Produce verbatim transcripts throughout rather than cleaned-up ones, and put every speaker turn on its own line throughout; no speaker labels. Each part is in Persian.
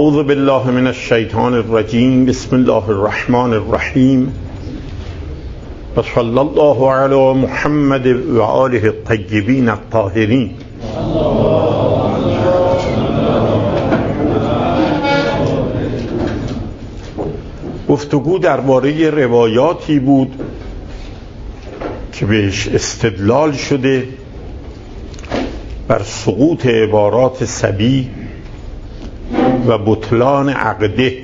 اعوذ بالله من الشیطان الرجیم. بسم الله الرحمن الرحیم و صلی الله علی محمد و آله الطیبین الطاهرین. گفتگو درباره روایاتی بود که بهش استدلال شده بر سقوط عبارات صبی و بطلان عقده.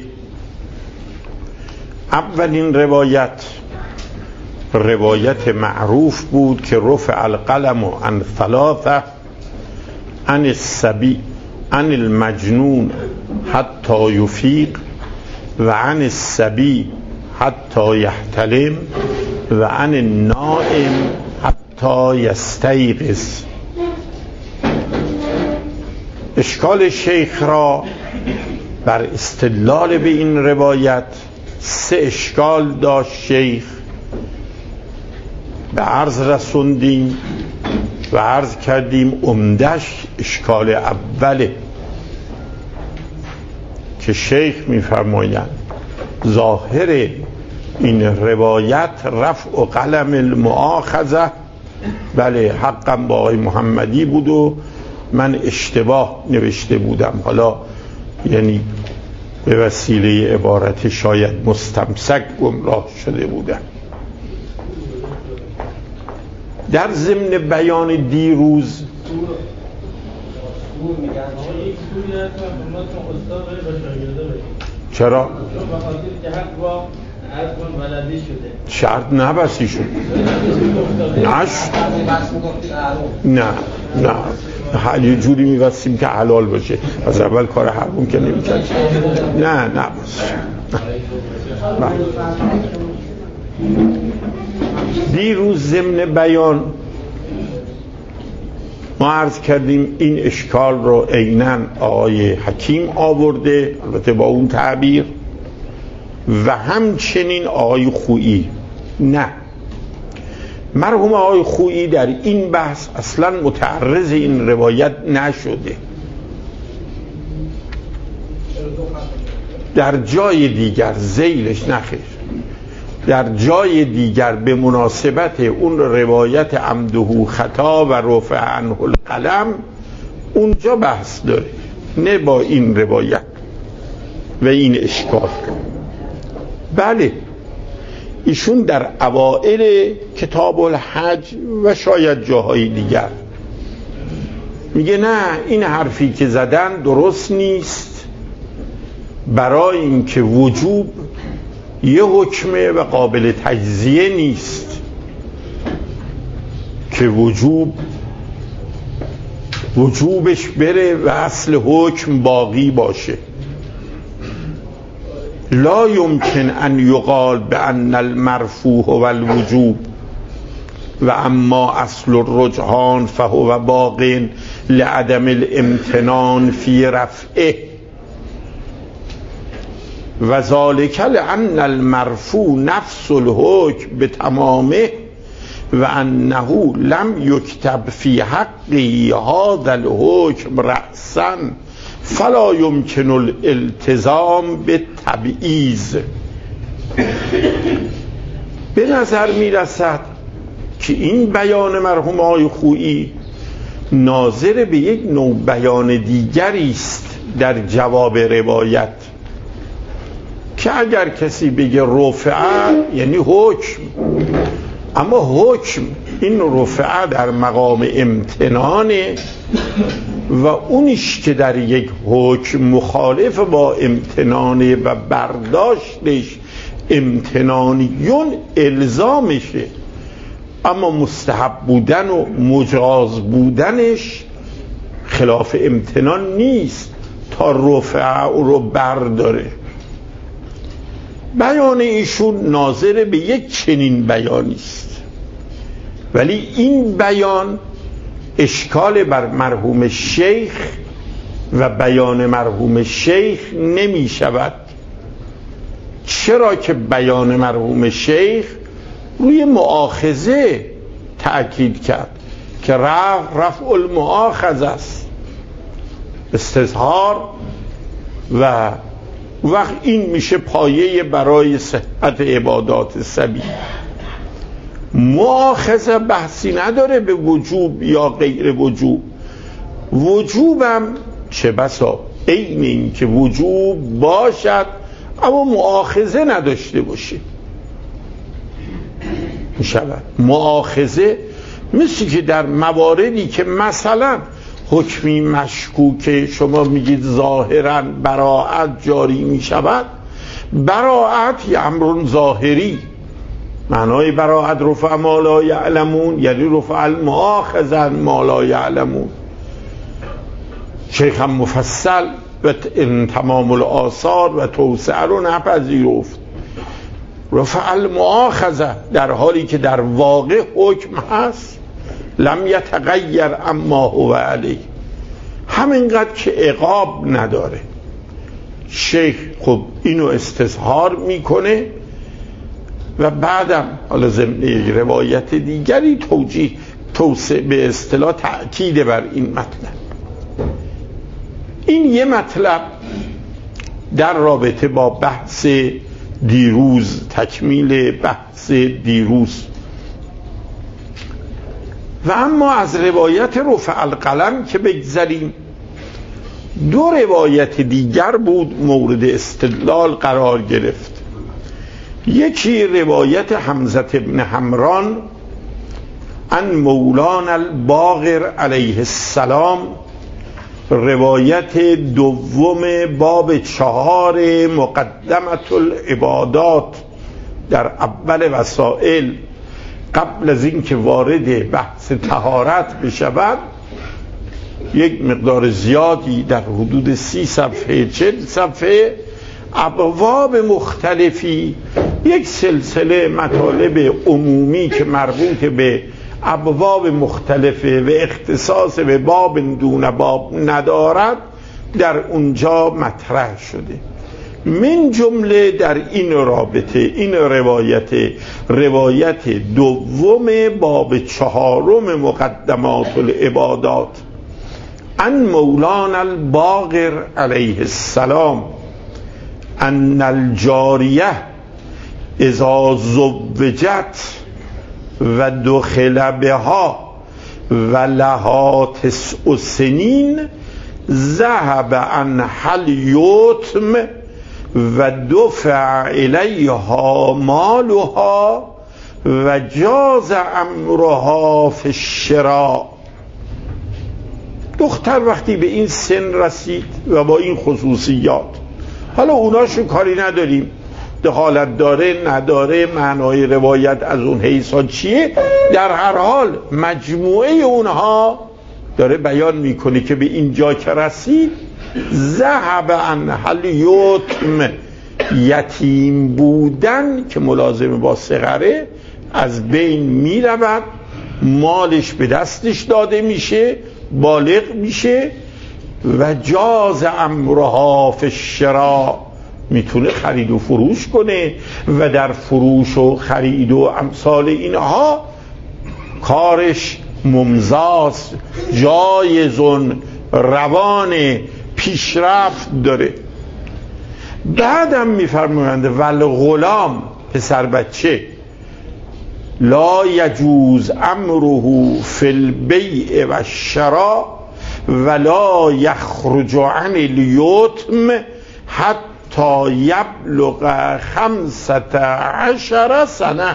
اولین روایت روایت معروف بود که رفع القلم عن ثلاثه عن الصبی عن المجنون حتی یفیق و عن الصبی حتی یحتلم و عن النائم حتی یستیقظ. اشکال شیخ را بر استدلال به این روایت سه اشکال داشت شیخ. به عرض رسوندیم و عرض کردیم عمدش اشکال اوله که شیخ می‌فرمایند ظاهر این روایت رفع قلم المؤاخذه، بله حقا با آقای محمدی بود و من اشتباه نوشته بودم، حالا یعنی به وسیله عبارت شاید مستمسک گمراه شده بودم. در ضمن بیان دیروز چرا؟ شرط نبستی شد نش نه نه یه جوری میبستیم که حلال باشه، از اول کار حرام که نمی‌کردیم. نه نه دیروز ضمن بیان ما عرض کردیم این اشکال رو عیناً آقای حکیم آورده، البته با اون تعبیر، و همچنین آقای خویی. نه، مرحوم آقای خویی در این بحث اصلا متعرض این روایت نشده. در جای دیگر ذیلش نخیر، در جای دیگر به مناسبت اون روایت عمده خطا و رفع عنه القلم اونجا بحث داره، نه با این روایت و این اشکال. بله ایشون در اوائل کتاب الحج و شاید جاهای دیگر میگه نه این حرفی که زدن درست نیست، برای اینکه وجوب یه حکمه و قابل تجزیه نیست که وجوب وجوبش بره و اصل حکم باقی باشه. لا يمكن ان يقال بان المرفوع هو الوجوب و اما اصل الرجحان فهو باق لعدم الامتنان في رفعه و ذلك لان المرفوع نفس الحكم بتمامه و انه لم يكتب في حقه هذا الحكم رأسا فلا يمكن الالتزام بالتبعیض. به نظر می رسد که این بیان مرحوم آقای خویی ناظر به یک نوع بیان دیگری است در جواب روایت، که اگر کسی بگه رفعه یعنی حکم، اما حکم این رفعه در مقام امتنانه و اونیش که در یک حکم مخالف با امتنانه و برداشتش امتنانیون الزامشه، اما مستحب بودن و مجاز بودنش خلاف امتنان نیست تا رفعه رو برداره. بیان ایشون ناظر به یک چنین بیانی است، ولی این بیان اشکال بر مرحوم شیخ و بیان مرحوم شیخ نمی شود. چرا که بیان مرحوم شیخ روی مؤاخذه تأکید کرد که رفع رفع المؤاخذه است، استظهار و وقت این میشه پایه برای صحت عبادات سبیل. مؤاخذه بحثی نداره به وجوب یا غیر وجوب. وجوبم چه بسا عین این که وجوب باشد اما مؤاخذه نداشته باشه میشود. مؤاخذه مثل که در مواردی که مثلا حکمی مشکوک شما میگید ظاهرا براءت جاری میشود، براءت یه امر ظاهری، معنای براءت رفع ما لا یعلمون یعنی رفع المؤاخذه ما لا یعلمون. شیخ هم مفصل و تمام الاثار و توسعه رو نپذیرفت. رفع المؤاخذه در حالی که در واقع حکم هست، لم یتغیر اما هو علیه، همینقدر که عقاب نداره. شیخ خب اینو استظهار میکنه و بعدم حالا ضمن یک روایت دیگری توجیه توسعه به اصطلاح تأکید بر این مطلب. این یه مطلب در رابطه با بحث دیروز، تکمیل بحث دیروز. و اما از روایت رفع القلم که بگذریم، دو روایت دیگر بود مورد استدلال قرار گرفت. یکی روایت حمزه ابن حمران عن مولانا الباقر علیه السلام، روایت دوم باب چهار مقدمة العبادات در اول وسائل، قبل از این که وارد بحث طهارت بشود، یک مقدار زیادی در حدود سی صفحه چهل صفحه ابواب مختلفی، یک سلسله مطالب عمومی که مربوط به ابواب مختلفه و اختصاص به باب دون باب ندارد در اونجا مطرح شده. من جمله در این رابطه این روایت روایت دوم باب چهارم مقدمات العبادات ان مولانا الباقر علیه السلام ان الجاریه اذا زوجت و دخل بها و لها تسع سنین ذهب عن حل یتم و دفع الیها مالها و جاز امرها فی الشراء. دختر وقتی به این سن رسید و با این خصوصیات، حالا اوناشو کاری نداریم دخالت داره نداره، معنای روایت از اون حیثا چیه، در هر حال مجموعه اونها داره بیان میکنه که به اینجا که رسید ذهب عن حل یتم، یتیم بودن که ملازم با صغره از بین میرود، مالش به دستش داده میشه، بالغ میشه و جاز امرها فی الشراء، میتونه خرید و فروش کنه و در فروش و خرید و امثال اینها کارش ممزاست، جایزون، روان، پیشرفت داره. بعدم میفرمایند والغلام، پسر بچه، لا یجوز امره فی البیع و الشراء ولا یخرج عن الیتم حتی یبلغ خمسة عشر سنه.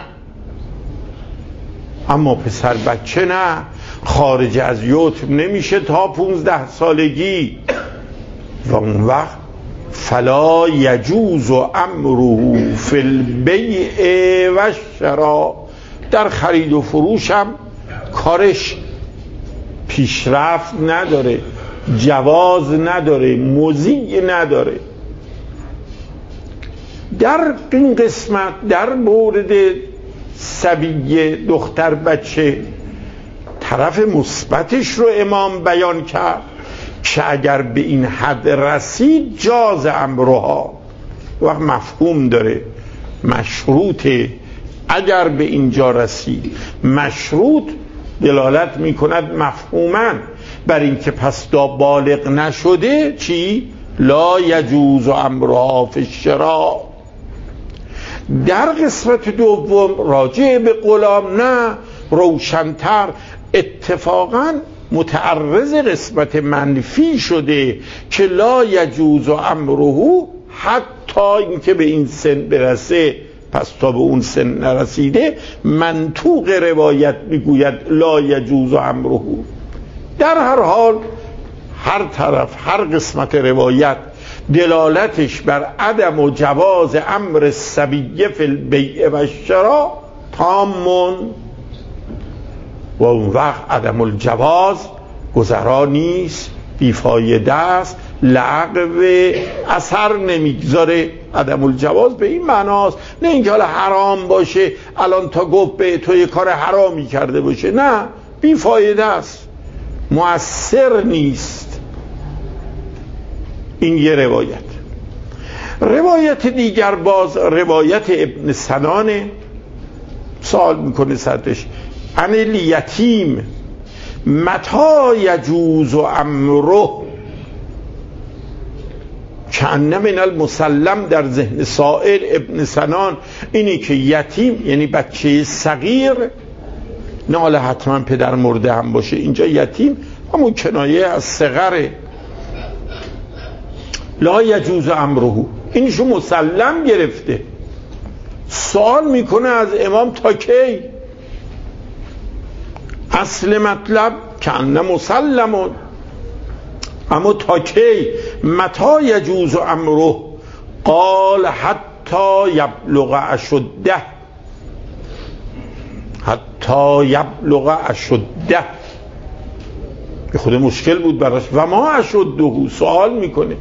اما پسر بچه نه، خارج از یتم نمیشه تا پونزده سالگی و اون وقت فلا یجوز امره فی البیع و الشراء، در خرید و فروش هم کارش پیشرفت نداره، جواز نداره، مزی نداره. در این قسمت در مورد صبیه، دختر بچه، طرف مثبتش رو امام بیان کرد که اگر به این حد رسید جاز امرها، وقت مفهوم داره، مشروطه. اگر به اینجا رسید مشروط دلالت میکند مفهوما بر این که پس دا بالغ نشده چی؟ لا یجوز امرها فی الشراء. در قسمت دوم راجع به غلام نه روشن‌تر، اتفاقاً متعرض قسمت منفی شده که لا یجوز امره حتی اینکه به این سن برسه. پس تا به اون سن نرسیده منطوق روایت میگوید لا یجوز امره. در هر حال هر طرف هر قسمت روایت دلالتش بر عدم و جواز امر الصبی فی البیع و الشراء تامون، و اون وقت عدم الجواز گذرا نیست، بیفایده است، لغو اثر نمیگذاره. عدم الجواز به این معناست، نه اینکه حالا حرام باشه الان تا گفت به تو یه کار حرامی کرده باشه، نه، بیفایده است، مؤثر نیست. این یه روایت. روایت دیگر باز روایت ابن سنان، سوال میکنه صدرش عن الیتیم متی یجوز امره، کأن من المسلم در ذهن سائل ابن سنان اینی که یتیم یعنی بچه صغیر، نه حالا حتما پدر مرده هم باشه، اینجا یتیم همون کنایه از صغره. لا یجوز امره، اینشو مسلم گرفته. سوال میکنه از امام تا کی؟ اصل مطلب کأن مسلمون، اما تا کی؟ متی یجوز امره قال حتی یبلغ اشده، حتی یبلغ اشده. به خود مشکل بود براش. و ما اشده، سوال میکنه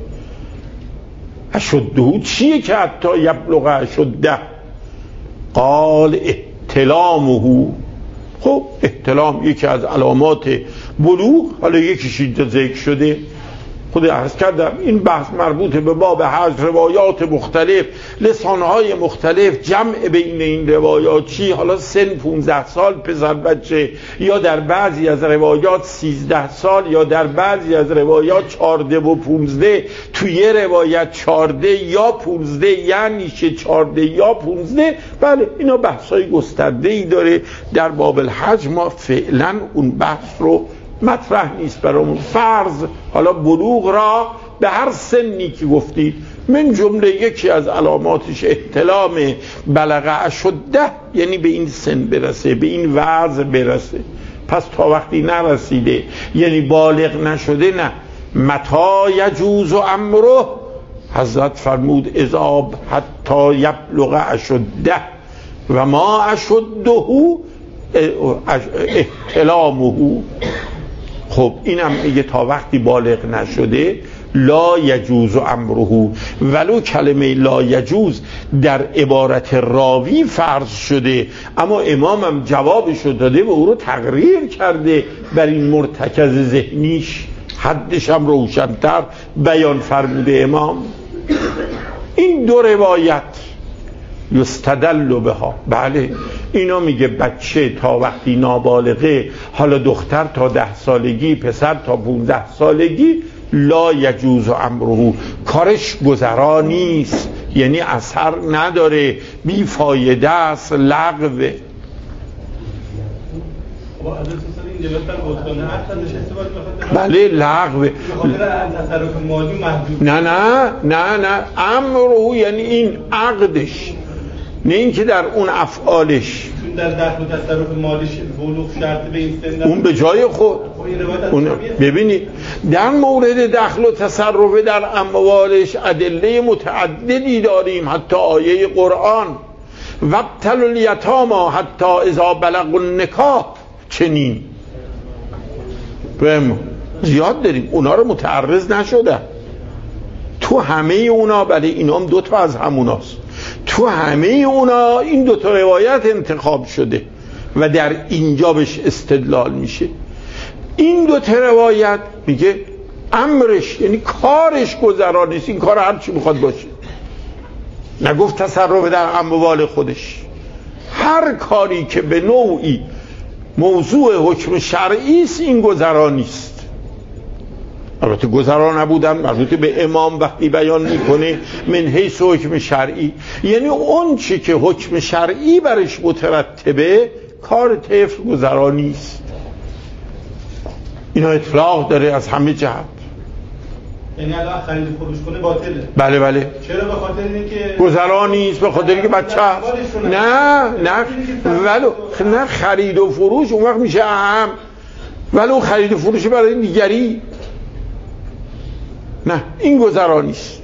اشده چیه که حتی یبلغ اشده؟ قال احتلامه. خب احتلام یکی از علامات بلوغ، حالا یکیش اینجا ذکر شده. خود عرض کردم این بحث مربوط به باب حج، روایات مختلف، لسانهای مختلف، جمع بین این روایات چی، حالا سن پونزده سال پسر بچه، یا در بعضی از روایات سیزده سال، یا در بعضی از روایات چارده و پونزده، توی روایت چارده یا پونزده، یعنی چه چارده یا پونزده. بله اینا بحثای گسترده ای داره. در باب الحج ما فعلا اون بحث رو مطرح نیست برامون. فرض حالا بلوغ را به هر سنی که گفتید، من جمله یکی از علاماتش احتلام بلغ اشده، یعنی به این سن برسه، به این وضع برسه. پس تا وقتی نرسیده یعنی بالغ نشده، نه. متی یجوز امره، حضرت فرمود اذا حتی یبلغ اشده و ما اشده احتلامه. خب اینم میگه تا وقتی بالغ نشده لا یجوز امره، ولو کلمه لا یجوز در عبارت راوی فرض شده، اما امامم جوابشو داده و او رو تقریر کرده بر این مرتکز ذهنیش، حدش هم روشن‌تر بیان فرموده امام. این دو روایت یستدل بها، بله اینا میگه بچه تا وقتی نابالغه، حالا دختر تا ده سالگی، پسر تا پونزده سالگی، لا یجوز امره، کارش گذرا نیست، یعنی اثر نداره، بی فایده است، لغوه. بله لغوه. نه نه نه نه امره یعنی این عقدش، نه این که در اون افعالش.
در دخل و تصرف مالیش بلوغ شرط به این سن،
اون به جای خود. اون ببینید در مورد دخل و تصرف در اموالش ادله متعددی داریم، حتی آیه قرآن وابتلوا الیتامی حتی اذا بلغوا النکاح، چنین بهم زیاد داریم. اونا رو متعرض نشده تو همه اونا، بله اینا هم دوتا از هموناست، تو همه اونا این دوتا روایت انتخاب شده و در اینجا بهش استدلال میشه. این دوتا روایت میگه امرش یعنی کارش گذرا نیست، این کار هر چی میخواد باشه، نگفت تصرف در اموال خودش، هر کاری که به نوعی موضوع حکم شرعی است این گذرا نیست. البته گذرا نبودن مربوط به امام وقتی بیان میکنه من حیث حکم شرعی، یعنی اون چی که حکم شرعی برش مترتبه کار طفل گذرا نیست. اینا اطلاق داره از همه جهت.
یعنی الان خرید فروش کنه باطله؟
بله بله.
چرا؟ به خاطر اینکه
گذرا نیست، به خاطر اینکه بچه هست. نه نه ولو نه خرید و فروش اون وقت میشه اهم، ولو خرید و فروش برای دیگری، نه این گذرا نیست.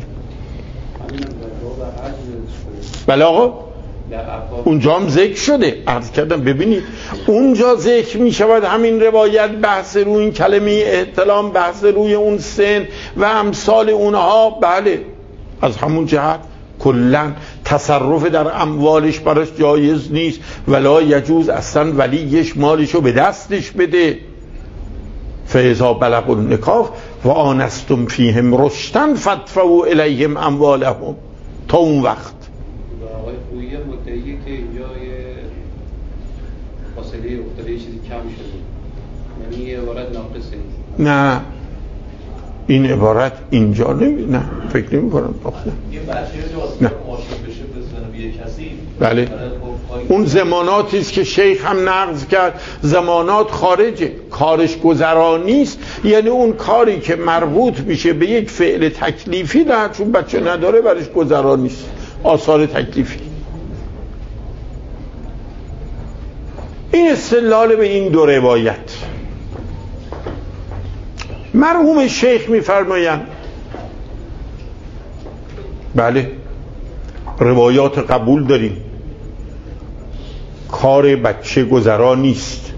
بله آقا اونجا هم ذکر شده، عرض کردم ببینید اونجا ذکر می شود همین روایت، بحث روی این کلمه احتلام، بحث روی اون سن و امثال اونها. بله از همون جهت کلن تصرف در اموالش براش جایز نیست، ولا یجوز اصلا ولیش مالشو به دستش بده. فاذا بلغوا النکاح و آنستم فیهم رشدا فادفعوا الیهم اموالهم. تا اون وقت
آقای خویی مدعیه که اینجا یه فاصله افتاده، چیزی کم شده، یعنی یه عبارت ناقصه.
نه این عبارت اینجا نمی نه فکر نمی کنم.
یه بچه جو
نه
عاشق بشه بزنه به یه کسی.
بله اون زماناتی است که شیخ هم نقض کرد، زمانات خارجه، کارش گذرا نیست، یعنی اون کاری که مربوط میشه به یک فعل تکلیفی نه، چون بچه نداره برش گذرا نیست، آثار تکلیفی. این استدلال به این دو روایت. مرحوم شیخ میفرمایند بله روایات قبول داریم، کار بچه گذرا نیست،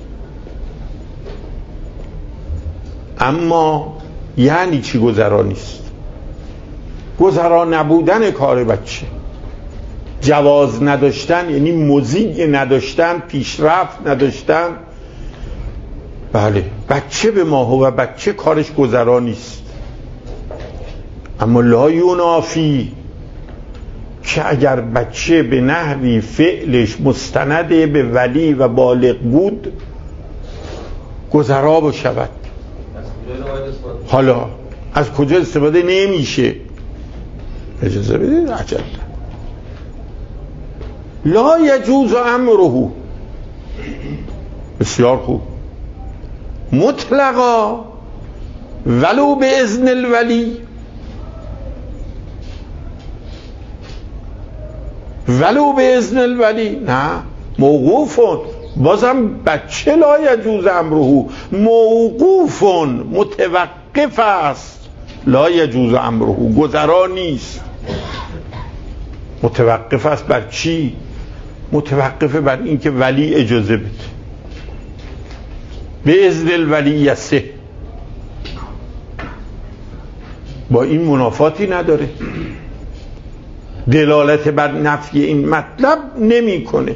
اما یعنی چی گذرا نیست؟ گذرا نبودن کار بچه، جواز نداشتن یعنی مضی نداشتن، پیشرفت نداشتن. بله بچه به ما و بچه کارش گذرا نیست، اما لا ینافی که اگر بچه به نحوی فعلش مستند به ولی و بالغ بود گذرا بشود. حالا از کجا استفاده نمیشه؟ اجازه بدید عجل. لا یجوز امره، بسیار خوب، مطلقا ولو به اذن الولی، ولو به اذن الولی، نه موقوفون، بازم بچه لا یجوز امره، موقوفون متوقف است، لا یجوز امره گذرا نیست. متوقف است بر چی؟ متوقف بر اینکه ولی اجازه بده، به اذن الولی یسه. با این منافاتی نداره، دلالت بر نفی این مطلب نمیکنه.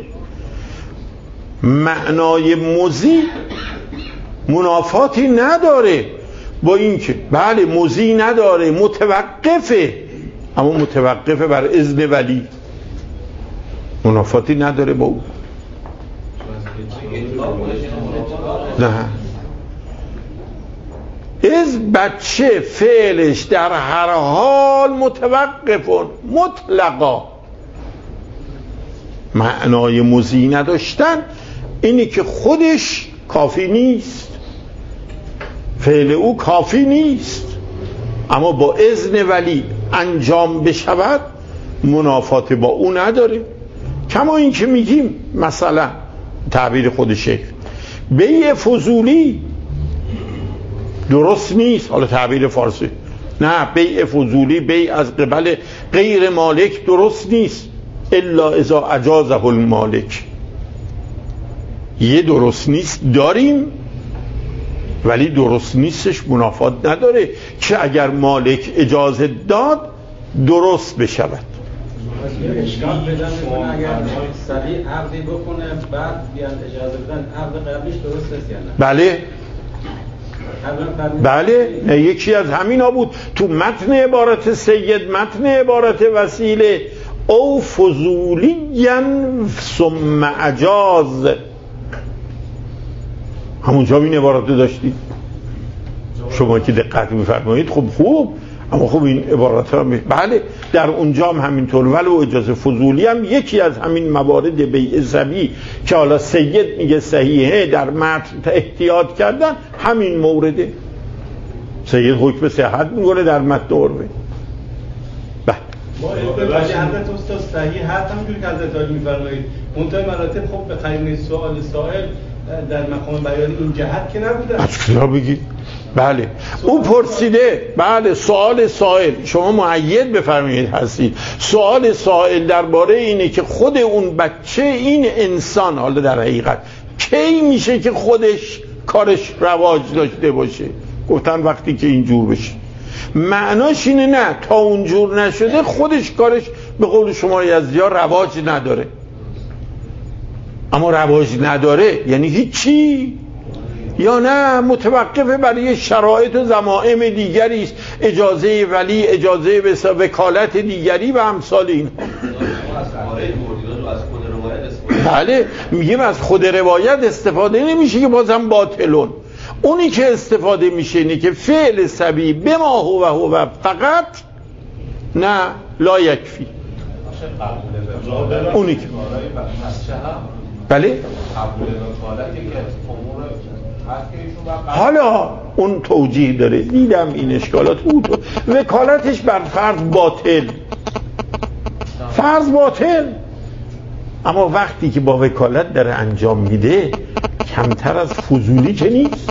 معنای مضی منافاتی نداره با اینکه بله مضی نداره، متوقفه، اما متوقفه بر اذن ولی، منافاتی نداره با اون. نه از بچه فعلش در هر حال متوقفون مطلقا. معنای مضی نداشتن اینی که خودش کافی نیست، فعل او کافی نیست، اما با اذن ولی انجام بشود منافات با او نداره. کما این که میگیم مثلا تعبیر خود شیخ بیع فضولی درست نیست، حالا تعبیر فارسی، نه بیع فضولی بیع از قبل غیر مالک درست نیست، الا اذا اجازه المالک. یه درست نیست داریم ولی درست نیستش منافات نداره که اگر مالک اجازه داد درست بشود.
اشکال پیدا میکنه اگر سریع عقدی بکنه بعد بیان اجازه بدن عقد قبلیش درست است یا نه؟
بله بله نه یکی از همینا بود تو متن عبارت سید، متن عبارت وسیله او فضولین ثم اجاز، همونجا این عبارت داشتی شما که دقت می‌فرمایید خب خوب، اما خب این عبارات ها می... بله در اونجا هم همینطور. ولو اجازه فضولی هم یکی از همین موارد بیع صبی که حالا سید میگه صحیحه در متن احتیاط کردن، همین مورده. سید حکم صحت میگه در متن عربه. بله
ما اصلا حضرت استاد صحیح هست، همونجوری که حضرت عالی میفرمایید. منتهای مراتب خب به قرینه سوال سائل در مقام بیان این جهت که نبوده.
اصلا بگید بله او پرسیده، بله سوال سائل شما مؤید بفرمایید هستید. سوال سائل درباره اینه که خود اون بچه این انسان حالا در حقیقت کی میشه که خودش کارش رواج داشته باشه؟ گفتن وقتی که اینجور بشه. معناش اینه نه تا اونجور نشده خودش کارش به قول شما یزدیا رواج نداره. اما رواج نداره یعنی هیچی، یا نه متوقفه برای شرایط و ضمائم دیگری است، اجازه ولی، اجازه وکالت دیگری و امثال این. بله میگیم از خود روایت استفاده نمیشه که بازم باطلون. اونی که استفاده میشه اینه که فعل صبی به ما هو و هو فقط، نه لا یکفی. اونی که بله حالا اون توجیه داره، دیدم این اشکالات بود. وکالتش بر فرض باطل، فرض باطل، اما وقتی که با وکالت داره انجام میده کمتر از فضولی که نیست،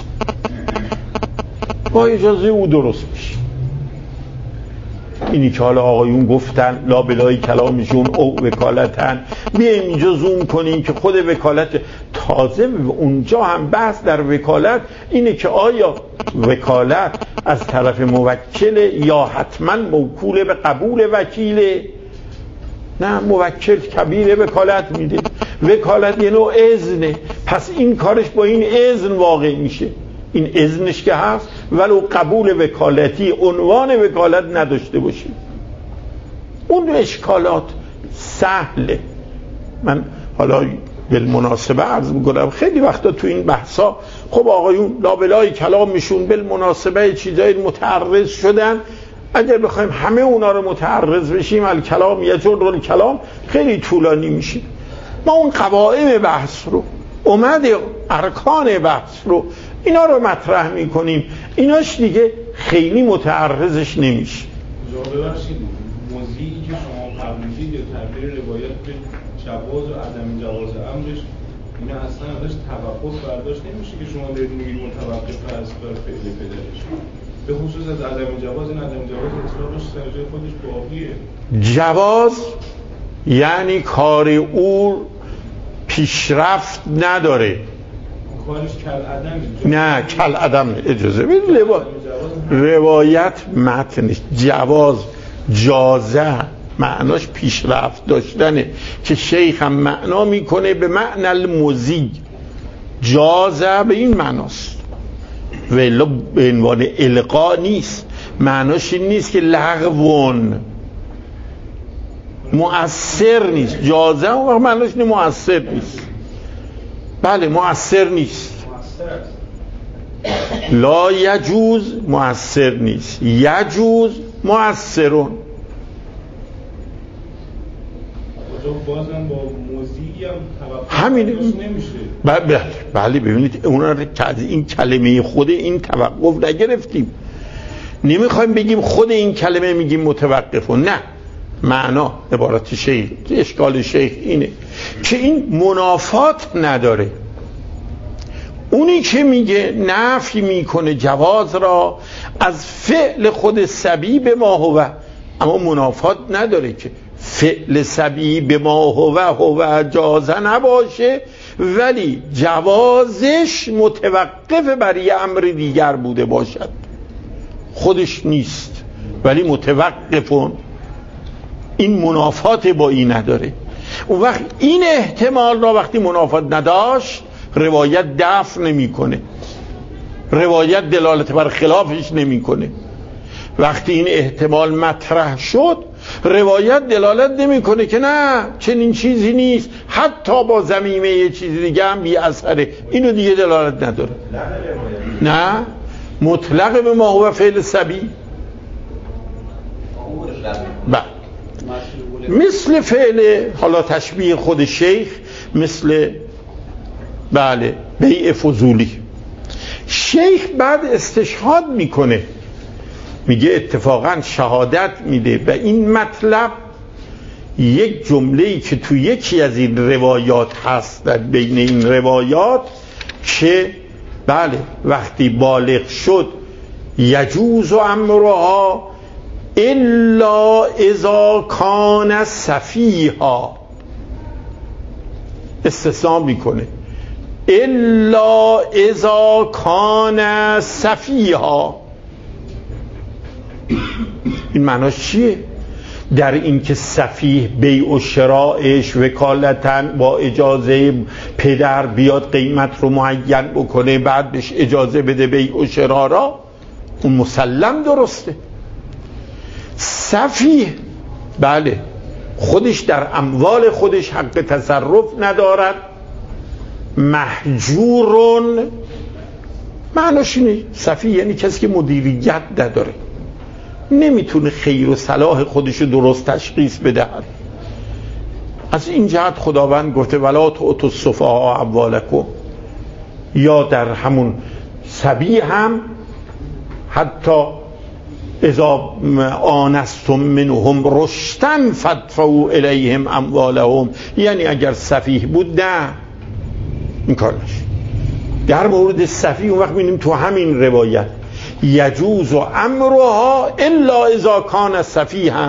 با اجازه او درست میشه. اینی که حالا آقایون گفتن لابلای کلامشون او وکالتن، بیایم اینجا زوم کنیم که خود وکالت تازه. اونجا هم بحث در وکالت اینه که آیا وکالت از طرف موکل یا حتما موکول به قبول وکیله؟ نه، موکل کبیر وکالت میده. وکالت یه نوع اذنه، پس این کارش با این اذن واقع میشه. این اذنش که هست ولو قبول وکالتی عنوان وکالت نداشته باشه. اون اشکالات سهله. من حالا بالمناسبه عرض میکنم خیلی وقتا تو این بحثا خب آقایون لابلای کلامشون بالمناسبه چیزای متعرض شدن. اگر بخوایم همه اونا رو متعرض بشیم الکلام یجر الکلام خیلی طولانی میشه. ما اون قواعد بحث رو، اومد ارکان بحث رو، اینا رو مطرح میکنیم. ایناش دیگه خیلی متعرضش نمیشه.
ببخشید موضوعی که شما فرمودید یا تعبیر روایت به جواز و عدم جواز امرش، اینا اصلا ازش توقف برداشت نمیشه که شما دارید میگید متوقف از کار فعل پدرش. به خصوص از عدم جواز، این عدم جواز اطلاقش سر جای خودش باقیه. جواز
یعنی کار او پیشرفت نداره،
کارش کل عدمه.
نه کل عدم اجازه بدید. روایت متنش جواز جازه معناش پیشرفت داشتنه که شیخ هم معنا میکنه به معنی المزی. جازه به این معناست و الا به عنوان القا نیست. معناش این نیست که لغوون مؤثر نیست. جازه و معناش این مؤثر نیست. بله مؤثر نیست. لا یجوز مؤثر نیست، یجوز مؤثرون.
بازم با موزی هم
همین
نمیشه.
بله بله ببینید اونا رو که از این کلمه خود این توقف نگرفتیم. نمیخوایم بگیم خود این کلمه میگیم متوقفون، نه، معنا عبارت شیخ، اشکال شیخ اینه که این منافات نداره. اونی که میگه نفی میکنه جواز را از فعل خود صبی به ما هو، اما منافات نداره که فعل صبی به ما هو هو جازه نباشه ولی جوازش متوقف بر یه امر دیگر بوده باشد. خودش نیست ولی متوقفون. این منافات با این نداره. اون وقت این احتمال را وقتی منافات نداشت روایت دفع نمیکنه، روایت دلالت بر خلافش نمیکنه. وقتی این احتمال مطرح شد روایت دلالت نمیکنه که نه چنین چیزی نیست، حتی با ضمیمه یه چیزی دیگه هم بی اثره، اینو دیگه دلالت نداره. نه مطلق به ما هو فعل صبی. بله مثل فعل حالا تشبیه خود شیخ، مثل بله بیع فضولی. شیخ بعد استشهاد میکنه، میگه اتفاقا شهادت میده و این مطلب یک جمله‌ای که تو یکی از این روایات هست در بین این روایات که بله وقتی بالغ شد یجوز امرها الا اذا کان سفیها، استثناء میکنه الا اذا کان سفیها. این معناش چیه؟ در این که سفیه بیع و شرائش وکالتاً با اجازه پدر بیاد قیمت رو معین بکنه بعد بهش اجازه بده بیع و شرا را، اون مسلم درسته. سفیه بله خودش در اموال خودش حق تصرف ندارد، محجورون، معناش اینه سفیه یعنی کسی که مدیریت نداره، نمیتونه خیر و صلاح خودش رو درست تشخیص بدهد. از این جهت خداوند گفته ولا تؤتوا السفهاء اموالکم، یا در همون سبی هم حتی اذا آنستم منهم رشدا فادفعوا الیهم اموالهم، یعنی اگر سفیه بود نه این کار نشه. در مورد سفیه اون وقت می‌بینیم تو همین روایت یجوز و امرها الا اذا کان سفیها،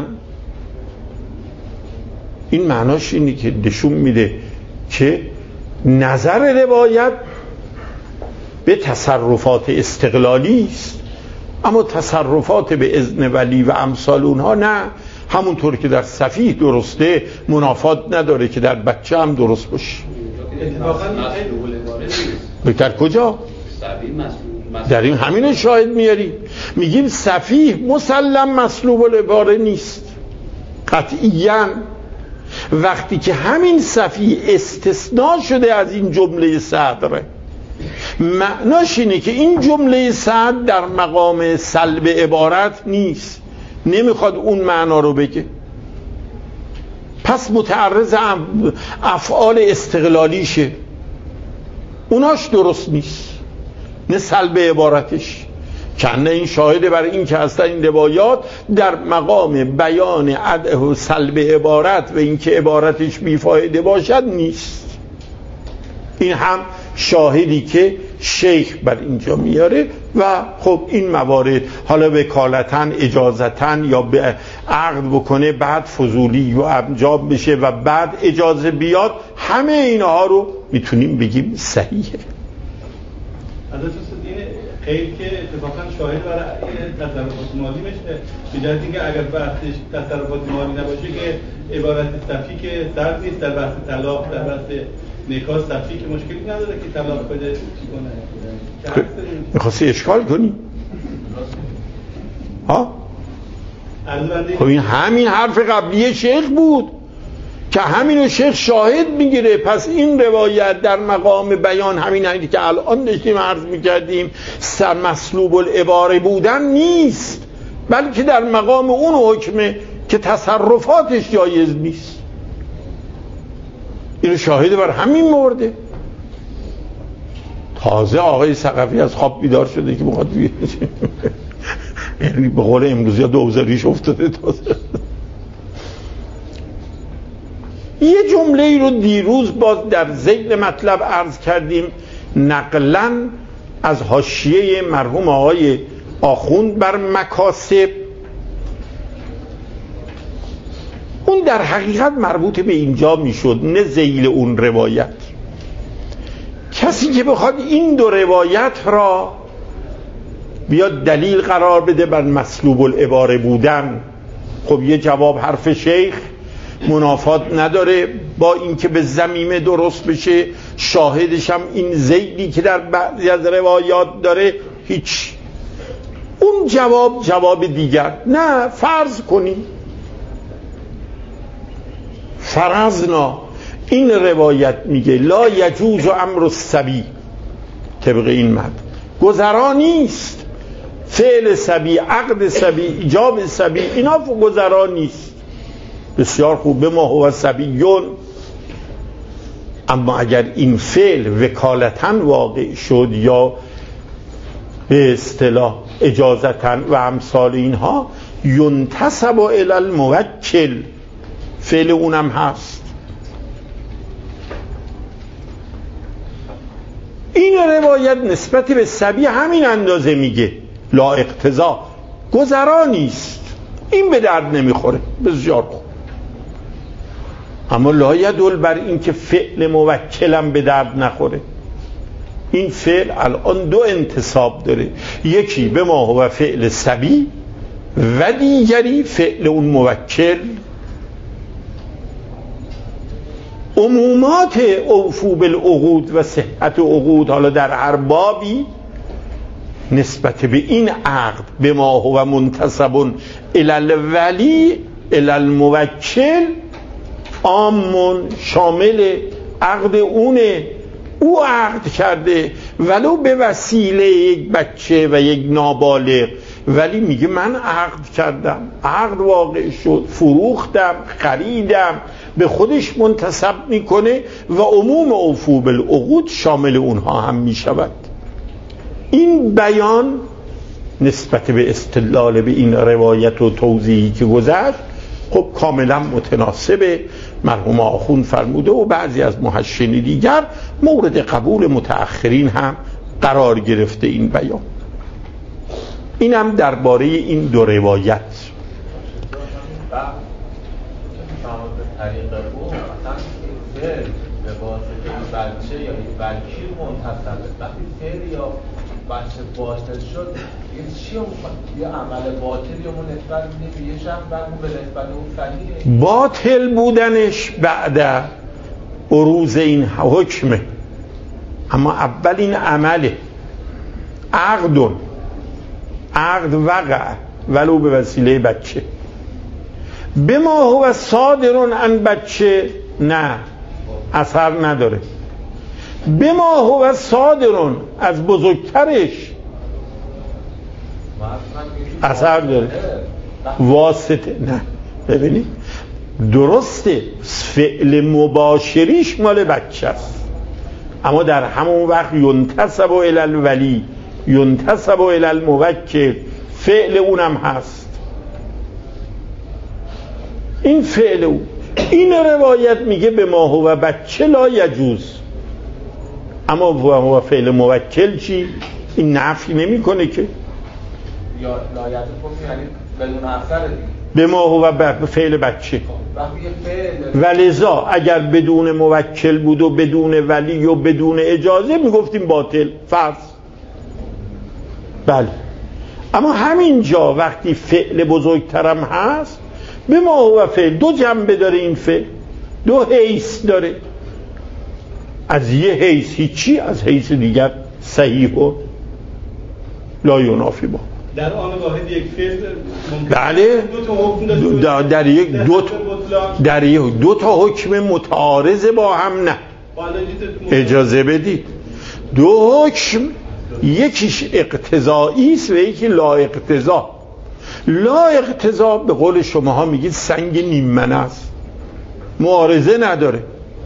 این معناش اینه که نشون میده که نظر روایت به تصرفات استقلالی است، اما تصرفات به اذن ولی و امثال اونها نه. همونطور که در سفیه درسته منافات نداره که در بچه هم درست باشه. بهتر کجا؟ در این همین شاهد میاریم، میگیم سفیه مسلم مسلوب العباره نیست قطعیاً. وقتی که همین سفیه استثناء شده از این جمله صدره، معناش اینه که این جمله صدر در مقام سلب عبارت نیست، نمیخواد اون معنا رو بگه، پس متعرض افعال استقلالیشه، اوناش درست نیست، نه سلب عبارتش. کنه این شاهده برای این که اصلا این روایات در مقام بیان عدم و سلب عبارت و این که عبارتش بیفایده باشد نیست. این هم شاهدی که شیخ بر اینجا میاره و خب این موارد حالا وکالتاً اجازتاً یا به عقد بکنه بعد فضولی و انجام بشه و بعد اجازه بیاد، همه اینها رو میتونیم بگیم صحیحه.
حضرت استاد خیلی که اتفاقا شاهد برای تصرفات مالی میشه، به جهت اینکه اگر بحثش تصرفات مالی نباشه که عبارت صفی که سرد نیست، در بحث طلاق در بحث نکاح صفی که مشکلی نداره که طلاق بده چی کنه.
میخواستی اشکال کنی؟ ها؟ خب این همین حرف قبلی شیخ بود که همینو شیخ شاهد میگیره. پس این روایت در مقام بیان همین هایی که الان داشتیم عرض میکردیم سر مسلوب العباره بودن نیست، بلکه در مقام اون حکمه که تصرفاتش جایز نیست. اینو شاهد بر همین مورده. تازه آقای ثقفی از خواب بیدار شده که میخواد بیاد، یعنی به قول امروزی ها دوزاریش افتاده. تازه یه جمله ای رو دیروز باز در ذیل مطلب عرض کردیم، نقلا از حاشیه مرحوم آقای آخوند بر مکاسب. اون در حقیقت مربوط به اینجا میشد، نه ذیل اون روایت. کسی که بخواد این دو روایت را بیاد دلیل قرار بده بر مسلوب العباره بودن، خب یه جواب حرف شیخ منافات نداره با اینکه به ضمیمه درست بشه، شاهدش هم این ذیلی که در بعضی از روایات داره. هیچ اون جواب جواب دیگر. نه، فرض کنیم فرضنا این روایت میگه لا یجوز امر الصبی، طبق این متن گذرا نیست فعل سبی، عقد سبی، ایجاب سبی، اینا گذرا نیست. بسیار خوب. به ما هو سبیون. اما اگر این فعل وکالتاً واقع شد یا به اصطلاح اجازتاً و امثال اینها، ینتسب الی الموکل، فعل اونم هست. این روایت نسبت به سبی همین اندازه میگه، لا اقتضا، گذرا نیست، این به درد نمیخوره. بسیار خوب. اما لا یدل بر این که فعل موکلم به درد نخوره. این فعل الان دو انتصاب داره، یکی به ما هو فعل سبی و دیگری فعل اون موکل. عمومات اوفو بالعقود و صحت عقود، حالا در هر بابی، نسبت به این عقد به ما هو منتسب الی الولی الی الموکل، عامون، شامل عقد اونه، او عقد کرده ولو به وسیله یک بچه و یک نابالغ، ولی میگه من عقد کردم، عقد واقع شد، فروختم، خریدم، به خودش منتسب میکنه و عموم اوفو بالعقود شامل اونها هم میشود. این بیان نسبت به استدلال به این روایت و توضیحی که گذشت خب کاملا متناسبه. مرحوم آخوند فرموده و بعضی از محشرین دیگر مورد قبول متأخرین هم قرار گرفته این بیان. این هم درباره این دو روایت.
طریق او مثلا فعل به واسطه بچه یا وکیل منتصبه، وقتی فعل یا بچه باطل شد یه چی هم یه عمل باطل یا اون نسبت میده یه شخص بعد اون به نسبت اون صحیحه.
باطل بودنش بعد عروض این حکمه، اما اول این عمله. عقدون، عقد وقع ولو به وسیله بچه. به ما هو صادرون عن بچه، نه، اثر نداره. به ما هو صادرون از بزرگترش اثر داره. واسطه نه. ببینید درسته فعل مباشریش مال بچه است، اما در همون وقت ینتسب الی الولی، ینتسب الی الموکل، فعل اونم هست. این فعل او. این روایت میگه به ما هو بچه لا یجوز، اما هو فعل موکل چی؟ این نفی نمی کنه که
یا لا یجوز یعنی بدون اثر دیگه.
به ما هو فعل بچه. ولذا اگر بدون موکل بود و بدون ولی و بدون اجازه میگفتیم باطل، فرض. بله. اما همین جا وقتی فعل بزرگترم هست، به ما هو فعل دو جنبه داره، این فعل دو حیث داره. از یه حیث هیچی، از حیث دیگر صحیح و لا ینافی با.
در آن واحد یک فعل
بله
دو تا حکم
در, در یک دو تا در یک دو تا حکم متعارض با هم نه. اجازه بدید، دو حکم یکیش اقتضایی است و یکی لا اقتضا. لا اقتضا به قول شماها میگید سنگ نیممنه است، معارضه نداره،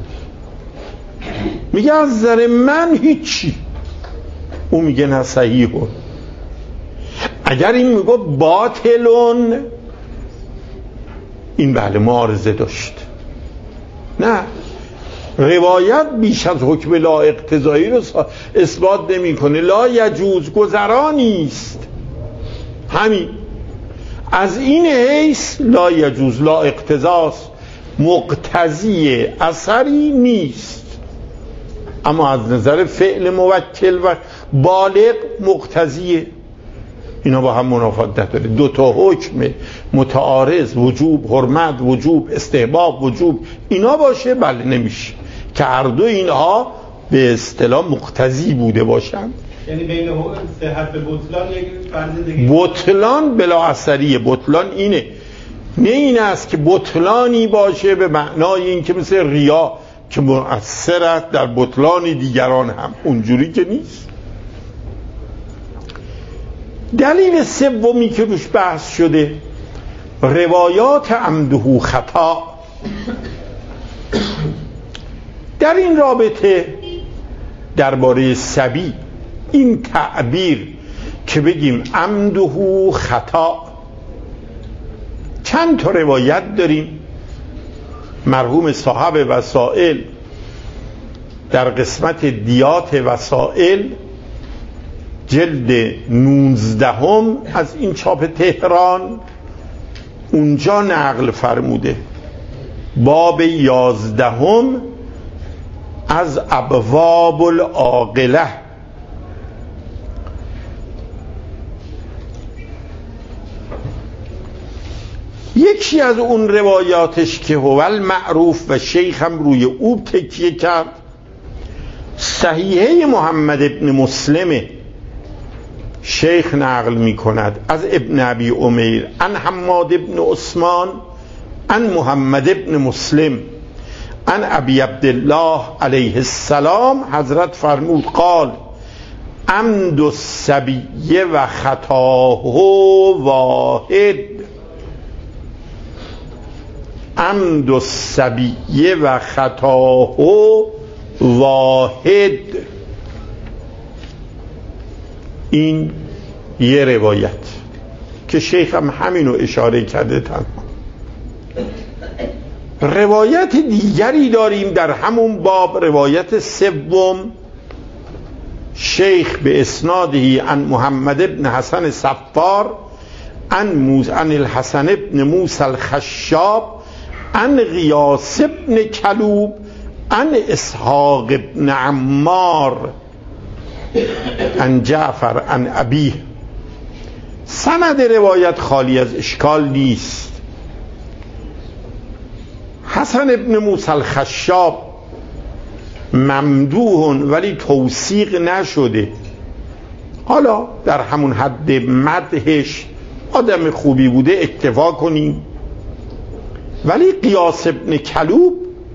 میگه از نظر من هیچی، اون میگه نه صحیحه. اگر این میگه باطلون، این بله معارضه داشت. نه، روایت بیش از حکم لا اقتضایی رو اثبات نمی کنه. لا یجوز گذرانی است، همین. از این حیث لا یجوز، لا اقتضاست، مقتضی اثری نیست. اما از نظر فعل موکل و بالغ مقتضیه. اینا با هم منافات نداره. دو تا حکم متعارض، وجوب حرمت، وجوب استحباب، وجوب اینا باشه، بله نمیشه که هر دو اینها به اصطلاح مقتضی بوده باشند.
یعنی بین صحت بطلان یک فرض دیگه،
بطلان بلا اثریه. بطلان اینه، نه این است که بطلانی باشه به معنای این که مثل ریا که مؤثر است در بطلان دیگران هم، اونجوری که نیست. دلیل سومی که روش بحث شده روایات عمده خطا. در این رابطه درباره صبی این تعبیر که بگیم عمده خطا، چند تا روایت داریم. مرحوم صاحب وسائل در قسمت دیات وسائل جلد نوزدهم از این چاپ تهران اونجا نقل فرموده، باب یازدهم از ابواب العاقله، یکی از اون روایاتش که هو المعروف و شیخ هم روی او تکیه کرد، صحیحه محمد ابن مسلم شیخ نقل می کند از ابن ابی عمیر عن حماد ابن عثمان عن محمد ابن مسلم عن ابی عبدالله علیه السلام حضرت فرمود قال عمد الصبی و خطاه واحد. عمد الصبی و خطاه واحد. این یه روایت که شیخ هم همینو اشاره کرده. تنها روایت دیگری داریم در همون باب، روایت سوم، شیخ به اسنادهی عن محمد ابن حسن صفار عن موس عن الحسن ابن موسى الخشاب عن غیاث ابن کلوب عن اسحاق ابن عمار عن جعفر عن ابیه. سند روایت خالی از اشکال نیست. حسن ابن موسی الخشاب ممدوح ولی توثیق نشده، حالا در همون حد مدحش آدم خوبی بوده اکتفا کنیم. ولی قیاس ابن کلوب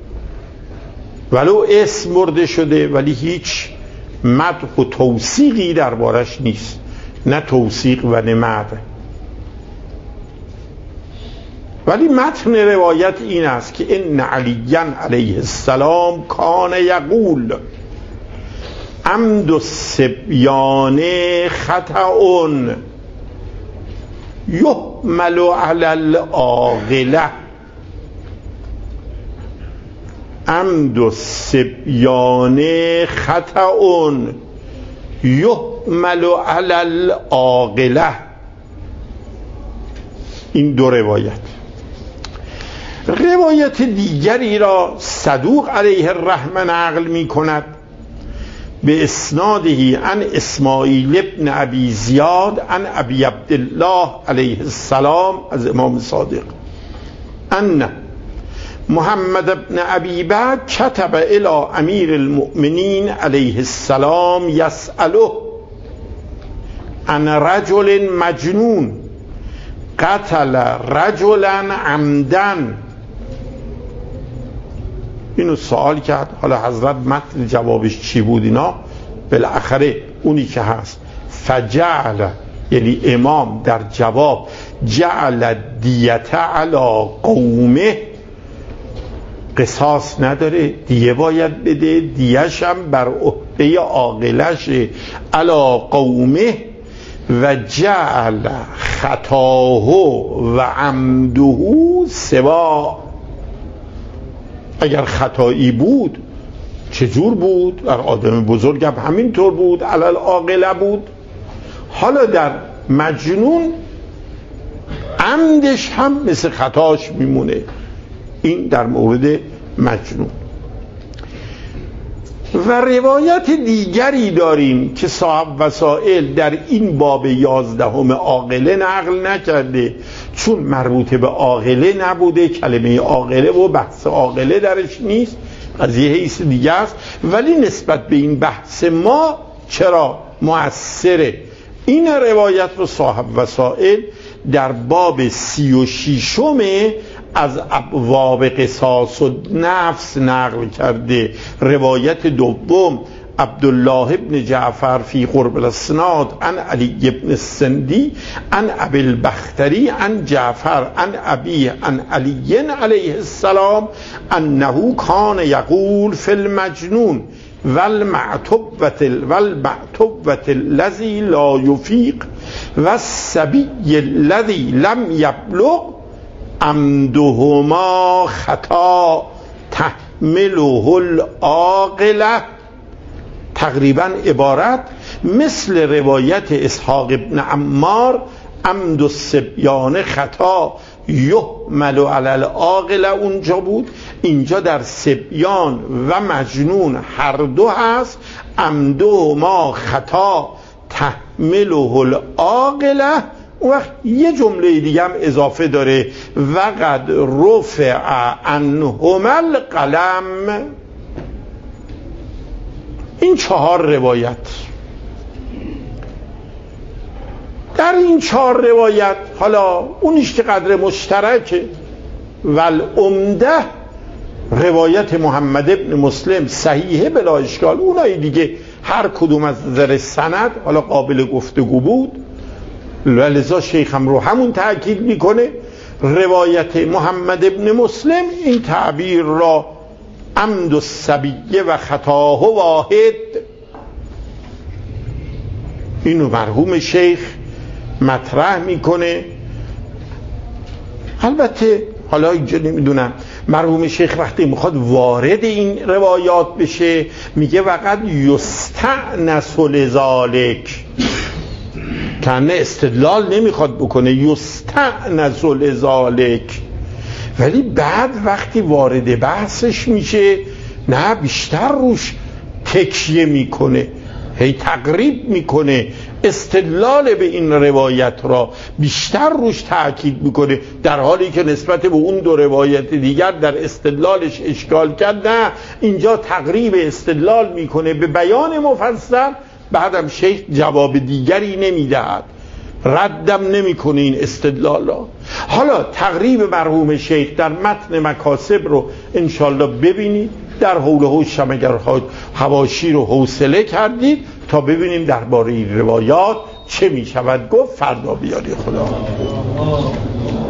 ولو اسم برده شده ولی هیچ مدح و توثیقی دربارش نیست، نه توثیق و نه مدح. ولی متن روایت این است که ان علی علیه السلام کان یقول عمد الصبیان خطأ یحمل علی العاقله. عمد الصبیان خطأ یحمل علی العاقله. این دو روایت. روایت دیگری را صدوق علیه الرحمه نقل می کند به اسناده عن اسماعیل ابن ابی زیاد عن ابی عبدالله علیه السلام از امام صادق ان محمد ابن ابی بکر کتب الی امیر المؤمنین علیه السلام یسأله عن رجل مجنون قتل رجلا عمدن. اینو سوال کرد، حالا حضرت متن جوابش چی بود اینا بالاخره اونی که هست فجعل، یعنی امام در جواب جعل دیت علی قومه، قصاص نداره، دیه باید بده، دیهش هم بر عهده عاقلش علی قومه و جعل خطاه و عمده سوا. اگر خطایی بود چجور بود؟ در آدم بزرگ هم همینطور بود، علی العاقله بود. حالا در مجنون عمدش هم مثل خطاش میمونه. این در مورد مجنون. و روایت دیگری داریم که صاحب وسائل در این باب یازدهم عاقله نقل نکرده، چون مربوط به عاقله نبوده، کلمه عاقله و بحث عاقله درش نیست، از یه حیث دیگه است، ولی نسبت به این بحث ما چرا مؤثره. این روایت رو صاحب وسائل در باب سی و شیشم از ابواب قصاص و نفس نقل کرده. روایت دوم عبدالله ابن جعفر فی قرب الاسناد عن علی ابن السندی عن ابی البختری عن جعفر عن ابی عن علی علیه السلام انه کان یقول فی المجنون والمعتوبة والمعتوبة الذي لا يفيق والصبي الذي لم يبلغ عمدهما خطا تحمله العاقلة. تقریبا عبارت مثل روایت اسحاق ابن عمار عمد الصبیان خطا یحمل علی العاقلة اونجا بود، اینجا در صبیان و مجنون هر دو هست. عمدهما خطا تحمله العاقلة. اون وقت یه جمله دیگه هم اضافه داره وقد رفع عنهما القلم. این چهار روایت، در این چهار روایت حالا اونیش که قدر مشترکه والعمده روایت محمد ابن مسلم صحیحه بلا اشکال، اونای دیگه هر کدوم از نظر سند حالا قابل گفتگو بود، لذا شیخ هم رو همون تأکید میکنه. روایت محمد ابن مسلم این تعبیر را عمد الصبیه و خطاه واحد، اینو مرحوم شیخ مطرح میکنه. البته حالا اینجا نمیدونم مرحوم شیخ وقتی میخواد وارد این روایات بشه میگه وقت یستأنس لذالک، کنه استدلال نمیخواد بکنه، یستأنس لذالک، ولی بعد وقتی وارد بحثش میشه نه بیشتر روش تکیه میکنه، هی تقریب میکنه، استدلال به این روایت را بیشتر روش تأکید میکنه، در حالی که نسبت به اون دو روایت دیگر در استدلالش اشکال کرد، نه اینجا تقریب استدلال میکنه به بیان مفصل. بعدم شیخ جواب دیگری نمیدهد، ردم نمیکنه این استدلال را. حالا تقریب مرحوم شیخ در متن مکاسب رو انشالله ببینید، در حول و حوش هم اگر حواشی رو حوصله کردید تا ببینیم درباره این روایات چه میشود گفت. فردا بیاری خدا.